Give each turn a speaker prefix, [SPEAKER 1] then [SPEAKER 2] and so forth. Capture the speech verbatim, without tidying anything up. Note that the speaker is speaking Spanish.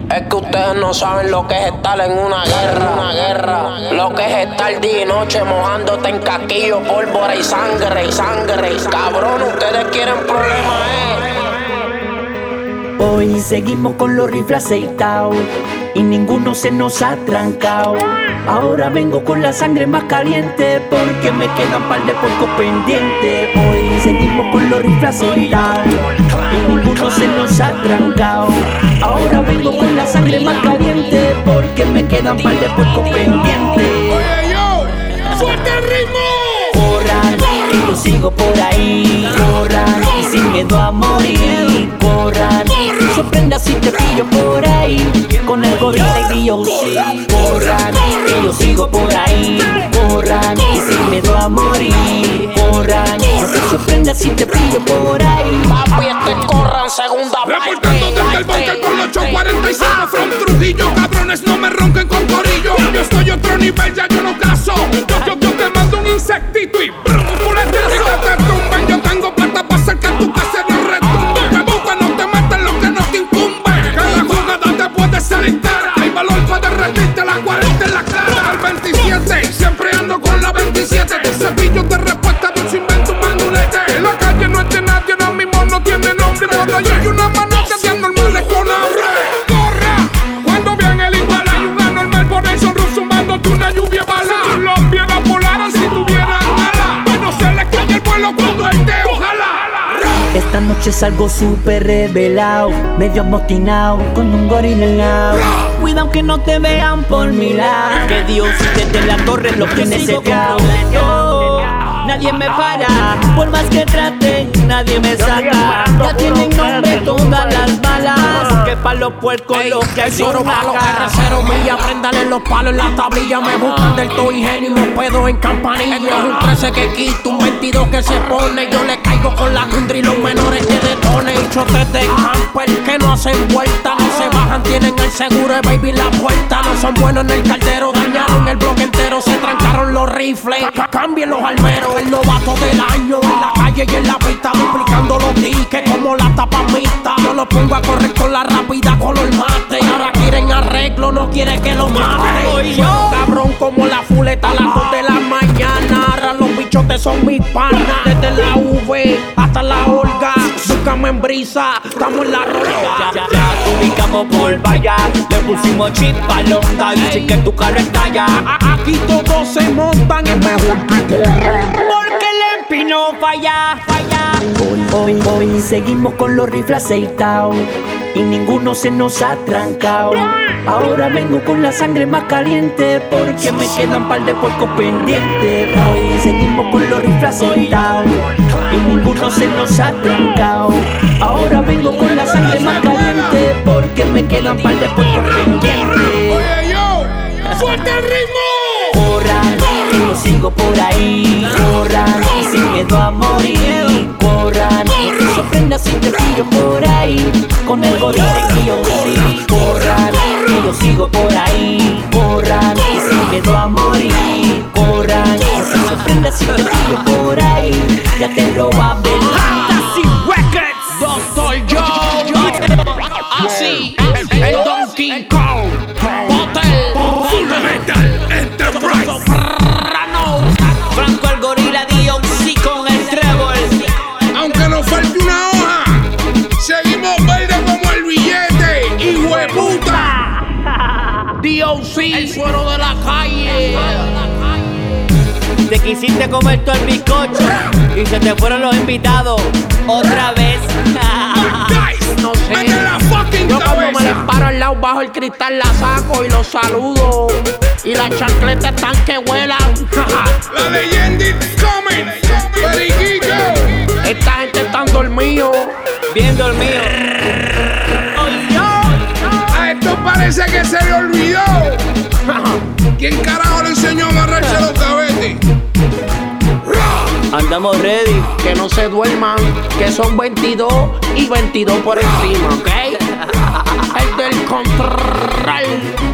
[SPEAKER 1] Es que ustedes no saben lo que es estar en una guerra, una guerra. Lo que es estar día y noche mojándote en casquillo, pólvora y sangre, y sangre. Cabrón, ustedes quieren problemas, eh.
[SPEAKER 2] Hoy seguimos con los rifles aceitados y ninguno se nos ha trancado. Ahora vengo con la sangre más caliente porque me quedan par de porcos pendientes. Hoy seguimos con los rifles aceitados y ninguno se nos ha trancado. Ahora vengo con la sangre más caliente porque me quedan par de porcos pendientes.
[SPEAKER 3] Oye yo, suelta el ritmo.
[SPEAKER 2] Corran, que yo sigo por ahí. Corran, y sin miedo a morir. Corran, sorprenda si te pillo por ahí. Con el gorila y D O C. Corran, que yo sigo por ahí. Corran, y sin miedo a morir. Corran, no te sorprenda si te pillo por ahí.
[SPEAKER 1] Papi, este corran, segunda parte.
[SPEAKER 3] Reportando desde el bunker con ocho cuarenta y cinco from Trujillo. Cabrones, no me ronquen con corillo. Yo estoy otro nivel, ya yo no caso. Yo, yo, yo te mando un insectito y brum, un fuletazo. Y que te tumben, yo tengo plata para hacer que tu casa no retumbe. Me busca, no te metas lo que no te incumbe. Cada jugada te puede ser entera. Hay valor para derretirte la cuarenta en la cara. Al veintisiete, siempre ando con la veintisiete. Tus cepillos de respuesta de un invento, un manulete. En la calle no es de nadie, ahora mismo no tiene nombre. Cuando hay una mano que sean normales con hambre. Corra, cuando viene el igual hay un anormal por el sonrus sumándote una lluvia bala. Si los vieras volaran si tuvieran alas. Bueno, se les cae el vuelo cuando él te ojalá.
[SPEAKER 2] Esta noche salgo súper revelado, medio amotinado, con un gorila al lado. Cuidado que no te vean por mi lado, que Dios desde la torre lo tiene secado. Oh, nadie me para, por más que traten, nadie me saca. Ya tienen nombre todas las balas, que pa' los puercos los que hay son
[SPEAKER 1] palos, R cero milla, préndale los palos en la tablilla. Me buscan del todo ingenio y me pedo en campanilla. Esto es un trece que quita, un veintidós que se pone. Yo le caigo con la tundra y los menores que detonen. Chotes de camper que no hacen vuelta, no se bajan, tienen el seguro de baby la puerta. No son buenos en el caldero, dañaron el bloque entero, se trancaron los rifles. Cambien los almeros, el novato del año en la calle y en la pista, duplicando los tickets como la tapa mixta. Yo lo pongo a correr con la rápida color mate. Ahora quieren arreglo, no quiere que lo mate. Yo, cabrón, como la fuleta a las dos de la mañana. Ahora los bichotes son mis panas. Desde la V hasta la Olga, búscame en brisa, estamos en la roca.
[SPEAKER 2] Ya, ya, ya, te ubicamos por vaya, le pusimos chip a longa y sé que tu carro estalla.
[SPEAKER 1] Aquí todos se montan, es mejor
[SPEAKER 2] porque el empino falla, falla. Hoy, hoy, hoy seguimos con los rifles aceitados y ninguno se nos ha trancado. Ahora vengo con la sangre más caliente porque me quedan par de porcos pendientes. Hoy seguimos con los rifles aceitados y ninguno se nos ha trancado. Ahora vengo con la sangre más caliente porque me quedan par de porcos pendientes.
[SPEAKER 3] Oye yo, suelta el ritmo.
[SPEAKER 2] Corran, que yo sigo por ahí. Corran, y sin miedo a morir. Corran, no sorprenda si te pillo por ahí. Con el gorila y D O C. Corran, que yo sigo por ahí. Corran, y sin miedo a morir. Corran, no sorprenda si te pillo por ahí. Ya te lo va a ver.
[SPEAKER 1] Doctor Joe, así, el Don King Kong, Hotel,
[SPEAKER 3] Fundamental Enterprise.
[SPEAKER 2] Franco el gorila D O C con el trébol.
[SPEAKER 3] Aunque nos falte una hoja, seguimos verde como el billete, hijo de puta.
[SPEAKER 1] D O C, el suero de la calle.
[SPEAKER 2] Te quisiste comer todo el bizcocho y se te fueron los invitados otra vez.
[SPEAKER 1] No sé, yo cuando me les paro al lado bajo el cristal la saco y los saludo. Y las chancletas están que vuelan.
[SPEAKER 3] La leyenda is coming. Periquillo.
[SPEAKER 1] Esta gente están dormidos.
[SPEAKER 2] Bien dormido.
[SPEAKER 3] A esto parece que se le olvidó. ¿Quién carajo le enseñó a amarrarse los cabetes?
[SPEAKER 2] Andamos ready.
[SPEAKER 1] Que no se duerman, que son veintidós y veintidós por encima, ¿ok? El del control.